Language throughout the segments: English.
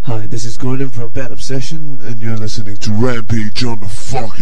Hi, this is Gordon from Bad Obsession, and you're listening to Rampage on the fucking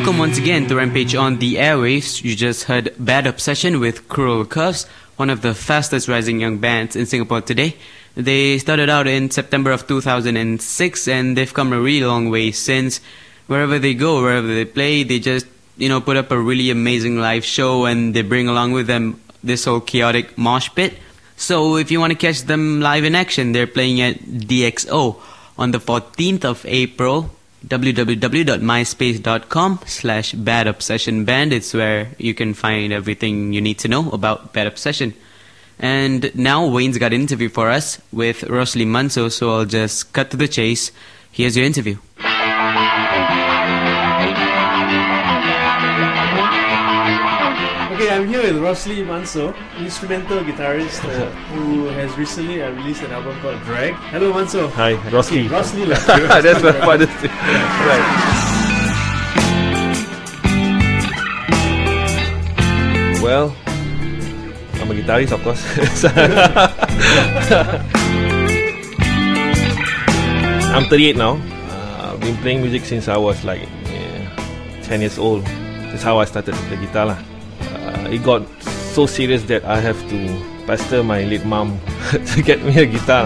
Welcome once again to Rampage on the airwaves. You just heard Bad Obsession with Cruel Curves, one of the fastest rising young bands in Singapore today. They started out in September of 2006 and they've come a really long way since. Wherever they go, wherever they play, they just, put up a really amazing live show and they bring along with them this whole chaotic mosh pit. So if you want to catch them live in action, they're playing at DXO on the 14th of April. www.myspace.com/badobsessionband. It's where you can find everything you need to know about Bad Obsession. And now Wayne's got an interview for us with Rosalie Manso, so I'll just cut to the chase. Here's your interview. Okay, I'm here with Rosalie Manso, instrumental guitarist who has recently released an album called Drag. Hello, Manso. Hi, Rosalie. Rosalie. That's my father's name. Right. Well, I'm a guitarist, of course. I'm 38 now. I've been playing music since I was like 10 years old. That's how I started to play guitar. It got so serious that I have to pester my late mom to get me a guitar.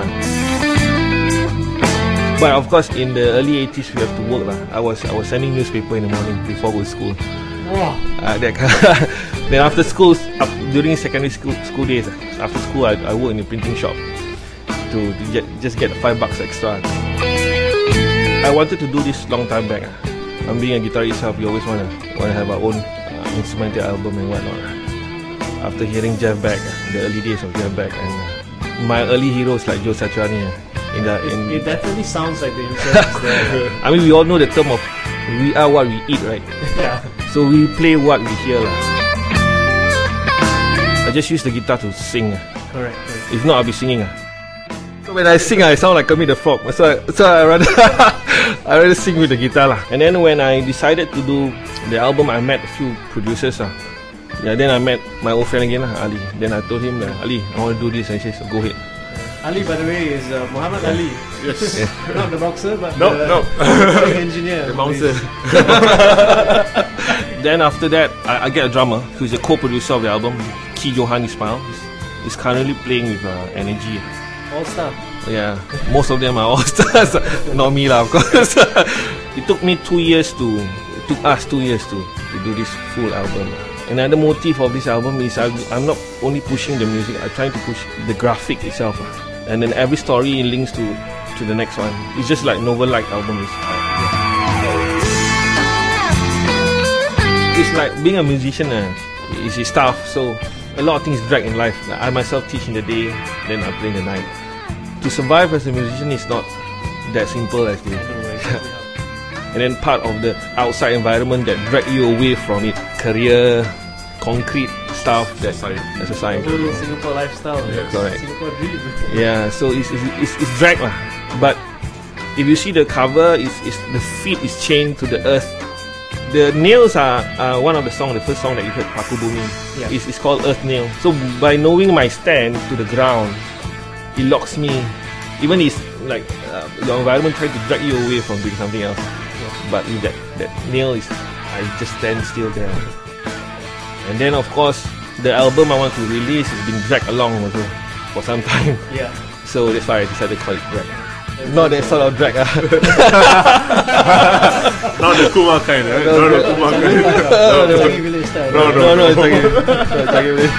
But of course, in the early 80s, we have to work. I was sending newspaper in the morning before going to school. Wow. Then after school, during secondary school days, after school I work in a printing shop to just get $5 extra. I wanted to do this long time back. I'm being a guitarist itself, you always want to have our own instrumental album and whatnot. After hearing Jeff Beck, the early days of Jeff Beck, and my early heroes like Joe Satriani. It definitely sounds like the influence there. I mean, we all know the term of we are what we eat, right? Yeah. So we play what we hear. I just use the guitar to sing. Correct. If not, I'll be singing. So when I sing, I sound like Kermit the Frog. So I rather sing with the guitar. And then when I decided to do the album, I met a few producers. Then I met my old friend again, Ali. Then I told him, Ali, I want to do this. And he says, go ahead. Ali, by the way, is Muhammad Ali. Yes. Not the boxer, but the engineer. The bouncer. Then after that, I get a drummer who's a co-producer of the album, Ki Johan Ismail. He's currently playing with Energy. All-star. Yeah, most of them are all-stars. Not me lah, of course. It took us 2 years to do this full album. Another motive of this album is I'm not only pushing the music, I'm trying to push the graphic itself. And then every story links to the next one. It's just like novel-like album is. It's like being a musician, it's tough. So a lot of things drag in life. Like I myself teach in the day, then I play in the night. To survive as a musician is not that simple actually. And then part of the outside environment that drag you away from it, career, concrete stuff, that's a sign. Singapore lifestyle. Yeah, correct. Singapore dream. Yeah, so it's drag lah. But if you see the cover, the feet is chained to the earth. The nails are one of the songs, the first song that you heard, Paku Bumi. Yeah. It's called Earth Nail. So by knowing my stand to the ground, it locks me. Even it's like your environment trying to drag you away from doing something else. Yeah. But with that nail I just stand still there. And then of course, the album I want to release has been dragged along also for some time. Yeah. So that's why I decided to call it Drag. Not that sort of drag. Not the Kumar kind, right? Not the Kumar kind. Changi Village style. No, it's Changi Village.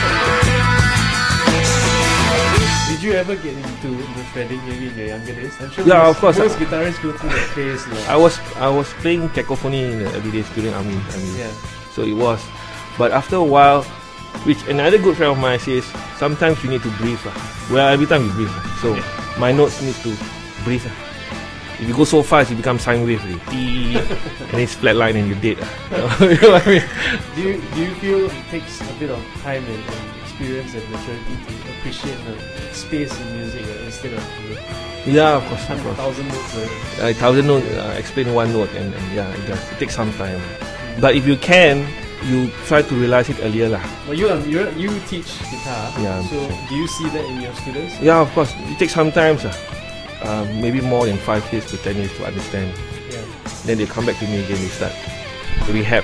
Did you ever get into shredding maybe in your younger days? I'm sure Yeah, of course. most guitarists go through that phase. I was playing cacophony in the early days during army. Yeah. So it was. But after a while, which another good friend of mine says, sometimes you need to breathe. Well, every time you breathe. So my notes need to breathe. If you go so fast, you become sine wave. And it's flat line and you're dead. You know what I mean? Do you feel it takes a bit of time and experience and maturity to appreciate the space in music instead of Yeah, of course. 100,000 notes? 1,000 notes, explain one note, and yeah, it does. It takes some time. But if you can, you try to realize it earlier lah. Well, you teach guitar. Yeah. So do you see that in your students? Yeah, of course. It takes some time, maybe more than 5 years to 10 years to understand. Yeah. Then they come back to me again. They start rehab.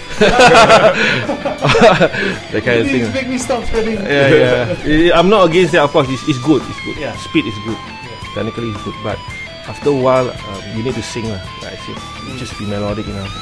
That kind of thing. Make me stop spending. Yeah. I'm not against that, of course. It's good. It's good. Yeah. Speed is good. Technically, it's good. But after a while, you need to sing, like I said. Just be melodic enough.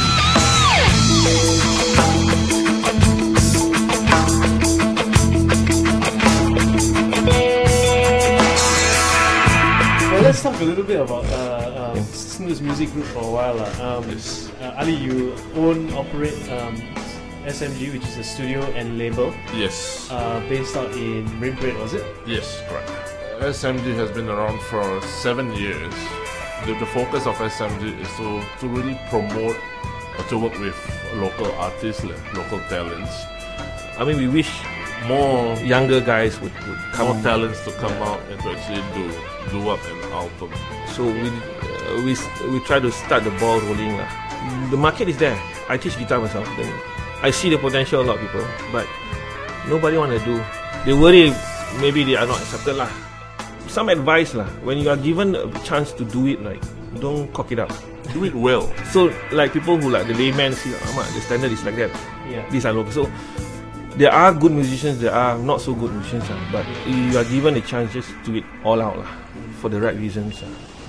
Well, let's talk a little bit about Snoots Music Group for a while. Ali, you operate SMG, which is a studio and label. Yes. Based out in Marine Parade, was it? Yes, correct. SMG has been around for 7 years. The focus of SMG is to really promote or to work with local artists, local talents. I mean, we wish More younger guys would come. more talents to come out and to actually do up an album. So we try to start the ball rolling lah. The market is there. I teach guitar myself. Then I see the potential of a lot of people, but nobody want to do. They worry maybe they are not accepted lah. Some advice lah. When you are given a chance to do it, like don't cock it up. Do it well. So like people who like the layman see, the standard is like that. Yeah. These are local. So there are good musicians, there are not so good musicians, but you are given a chance, just do it all out for the right reasons.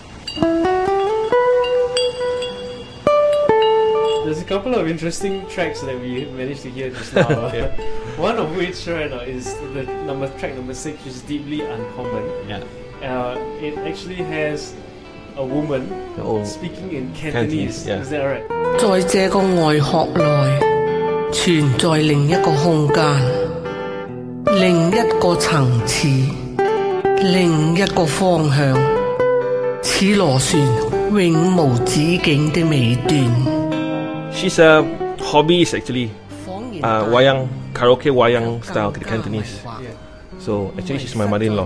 There's a couple of interesting tracks that we managed to hear just now. One of which right now is the track number 6, which is Deeply Uncommon. Yeah. It actually has a woman speaking in Cantonese. yeah. Is that right? 在這個外殼內，存在另一個空間，另一個層次，另一個方向，似螺旋永無止境的尾段。 She's a hobbyist actually. Wayang, karaoke wayang style Cantonese. So actually she's my mother-in-law.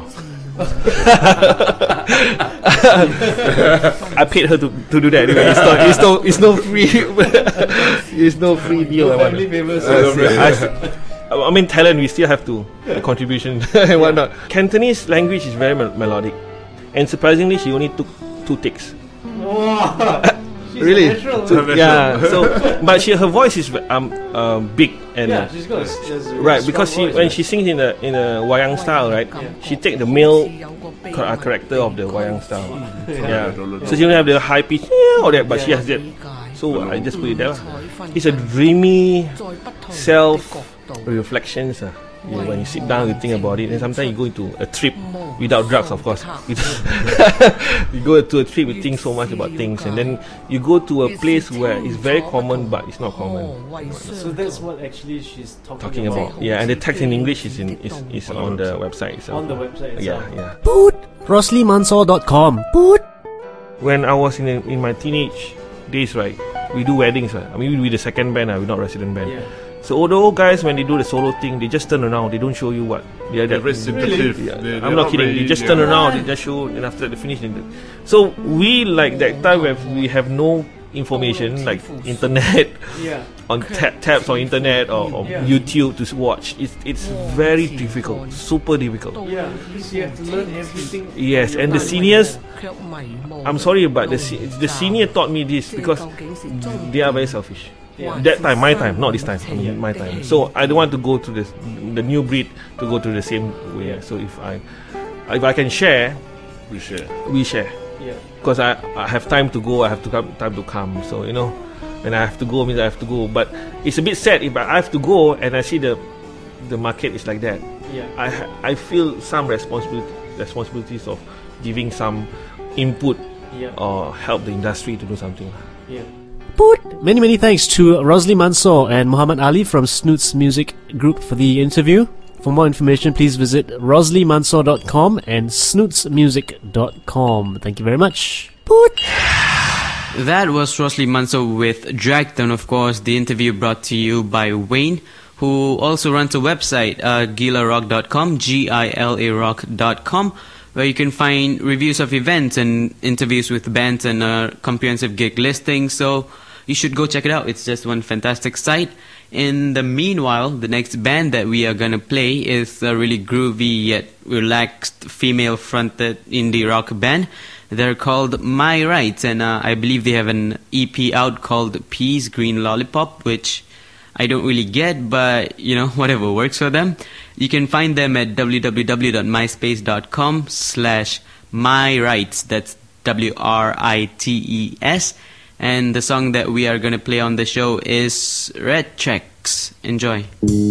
I paid her to do that anyway. It's no free. It's no free deal. Family members. I mean, talent, we still have to contribution and whatnot. Cantonese language is very melodic, and surprisingly, she only took 2 takes. Wow. She's Really? natural. Yeah. So, but her voice is big and Yeah, she's got a right, strong because voice, when right? she sings in a wayang style, right, she take the male character of the wayang style. Yeah. So she don't have the high pitch or that, but she has that. So I just put it there. It's a dreamy self-reflections. When you sit down, you think about it, and sometimes you go into a trip without drugs, of course. You go to a trip, you think so much about things, and then you go to a place where it's very common, but it's not common. So that's what actually she's talking About. Yeah, and the text in English is on the website itself. On the website itself. Yeah. RoslyMansor.com. When I was in my teenage days, right, we do weddings, right? I mean, we're the second band, we're not resident band. Yeah. So all the old guys, when they do the solo thing, they just turn around. They don't show you what they are. They're very secretive. Yeah. I'm not kidding. They just turn around. They just show, and after they finish. So we like that time where we have no information like internet, on tabs or internet or YouTube to watch. It's very difficult, super difficult. Yeah, because you have to learn everything. Yes, and the seniors, I'm sorry, but the senior taught me this because they are very selfish. That time, my time, not this time. I mean, my time. So I don't want to go to the new breed to go to the same way. So if I can share, we share. Yeah. Because I have time to go, I have time to come. So when I have to go, means I have to go. But it's a bit sad if I have to go and I see the market is like that. Yeah. I feel some responsibilities of giving some input or help the industry to do something. Yeah. Many thanks to Rosly Mansor and Muhammad Ali from Snoots Music Group for the interview. For more information, please visit RoslyMansor.com and SnootsMusic.com. Thank you very much. That was Rosly Mansor with Dragton, of course, the interview brought to you by Wayne, who also runs a website, gilarock.com, GILArock.com, where you can find reviews of events and interviews with bands and a comprehensive gig listing. So you should go check it out. It's just one fantastic site. In the meanwhile, the next band that we are going to play is a really groovy yet relaxed female-fronted indie rock band. They're called My Rights, and I believe they have an EP out called Peace Green Lollipop, which I don't really get, but, whatever works for them. You can find them at www.myspace.com/myrights. That's WRITES. And the song that we are going to play on the show is Red Checks. Enjoy.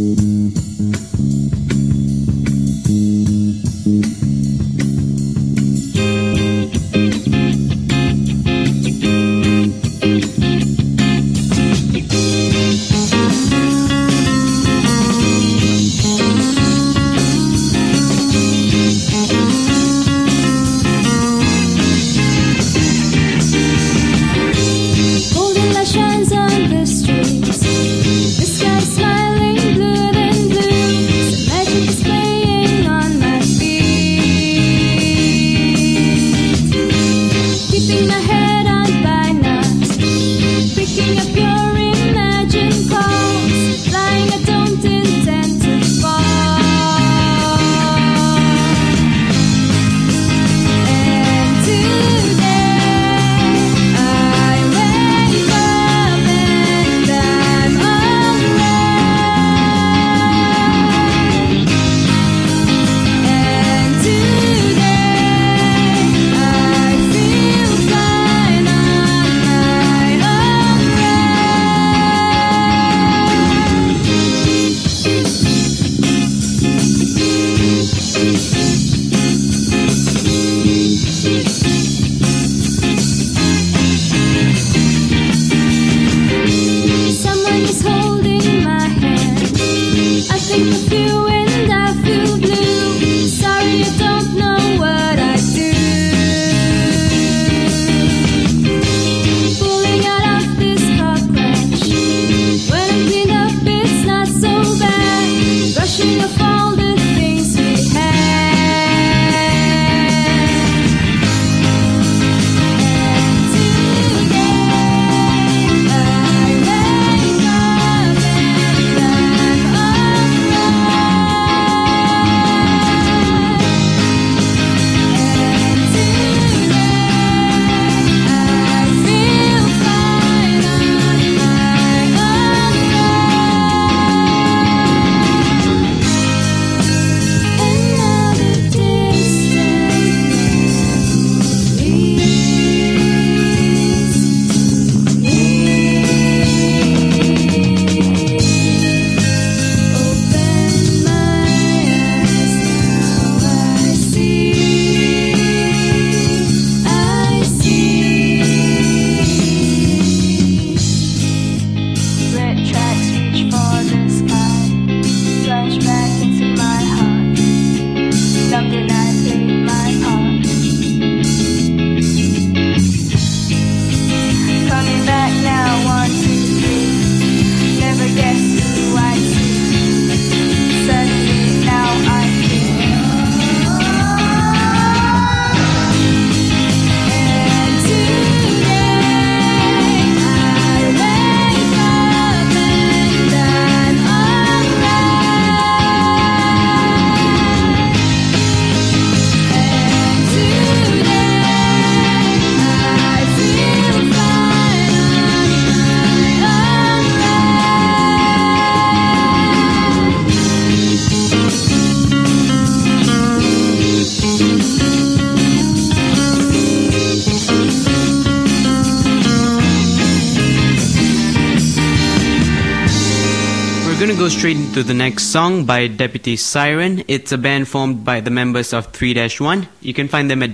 Go straight into the next song by Deputy Siren. It's a band formed by the members of 3-1. You can find them at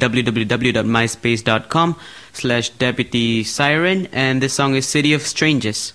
www.myspace.com/Deputy Siren, and this song is City of Strangers.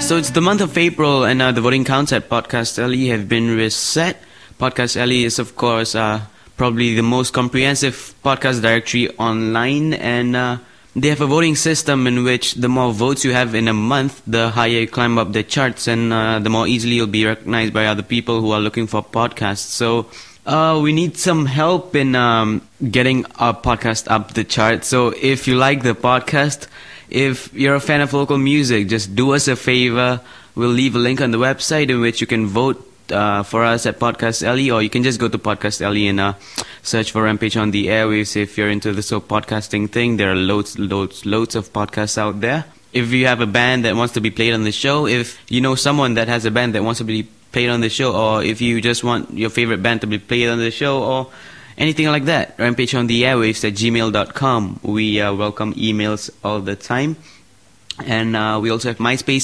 So it's the month of April, and the voting counts at Podcast LE have been reset. Podcast LE is, of course, probably the most comprehensive podcast directory online, and they have a voting system in which the more votes you have in a month, the higher you climb up the charts, and the more easily you'll be recognized by other people who are looking for podcasts. So we need some help in getting our podcast up the chart. So if you like the podcast, if you're a fan of local music, just do us a favor. We'll leave a link on the website in which you can vote for us at Podcast LE, or you can just go to Podcast LE and search for Rampage on the Airwaves. If you're into this whole podcasting thing, there are loads of podcasts out there. If you have a band that wants to be played on the show, if you know someone that has a band that wants to be played on the show, or if you just want your favorite band to be played on the show, or anything like that, rampageontheairwaves@gmail.com. We welcome emails all the time. And we also have MySpace,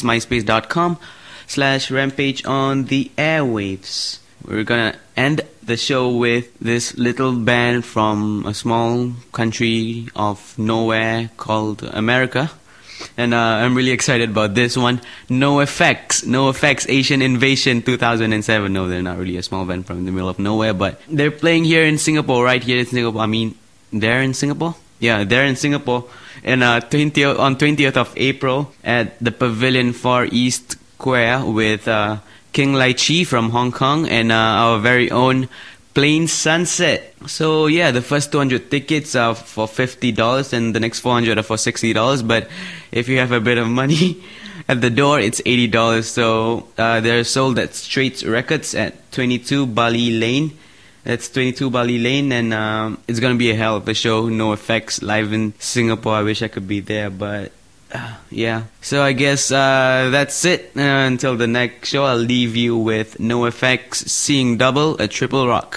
myspace.com/rampageontheairwaves. We're gonna end the show with this little band from a small country of nowhere called America. And I'm really excited about this one. NoFX, Asian Invasion 2007. No, they're not really a small band from the middle of nowhere, but they're playing here in Singapore, right here in Singapore. I mean, they're in Singapore? Yeah, they're in Singapore. And on 20th of April at the Pavilion Far East Square with King Lai Chi from Hong Kong and our very own Plain Sunset. So yeah, the first 200 tickets are for $50 and the next 400 are for $60. But if you have a bit of money at the door, it's $80. So they're sold at Straits Records at 22 Bali Lane. That's 22 Bali Lane, and it's gonna be a hell of a show. NoFX live in Singapore. I wish I could be there, but yeah. So I guess that's it. Until the next show, I'll leave you with NoFX, Seeing Double, a Triple Rock.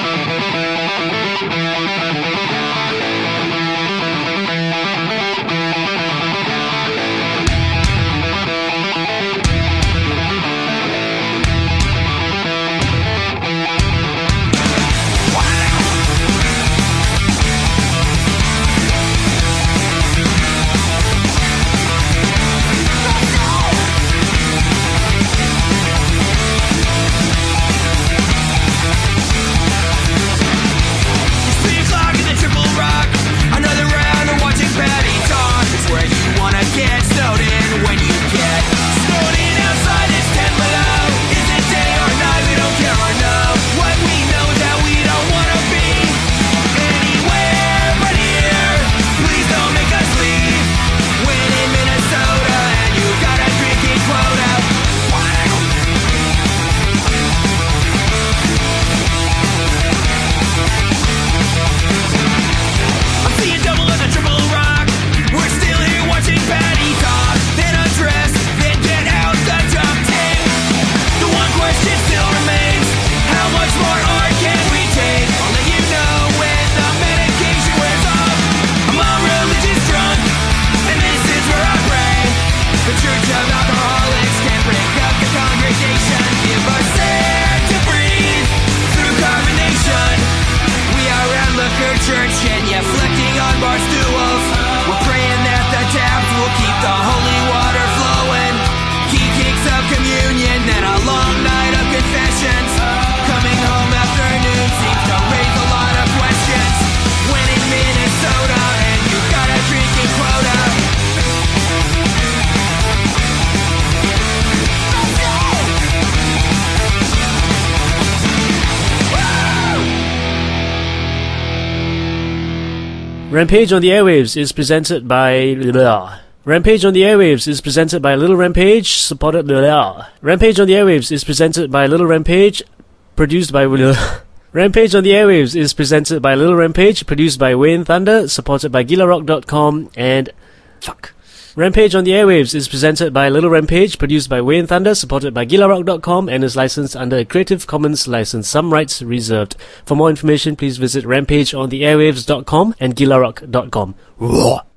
Rampage on the Airwaves is presented by... Rampage on the Airwaves is presented by Little Rampage, supported... Rampage on the Airwaves is presented by Little Rampage, produced by... Rampage on the Airwaves is presented by Little Rampage, produced by Wayne Thunder, supported by GilaRock.com and... Fuck. Rampage on the Airwaves is presented by Little Rampage, produced by Wayne Thunder, supported by GilaRock.com, and is licensed under a Creative Commons license. Some rights reserved. For more information, please visit RampageOnTheAirwaves.com and GilaRock.com.